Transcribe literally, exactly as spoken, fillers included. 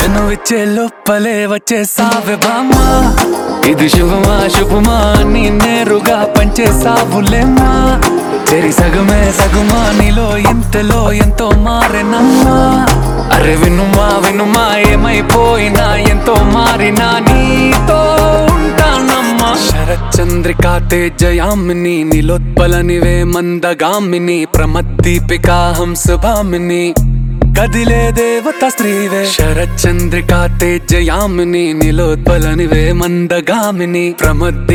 జనువిచ్చే లోపలే వచ్చేసావే బామ్మా ఇది శుభమా శుభమా నీ నేరుగా పంచేసావులేమ్మా చెరి సగమే సగుమా నీలో ఇంతలో ఎంతో మారెనమ్మా అరే వినుమా వినుమా ఏమైపోయినా ఎంతో మారినా నీతో ఉంటానమ్మా శరచంద్రికా తేజయామిని నీలోత్పలనివే మందగామిని ప్రమద్దీపికా హంసభామిని కదిలే దేవత స్త్రీవే శరచంద్రికా తేజయామిని నీలోత్పలనివే మందగామిని ప్రమద్ది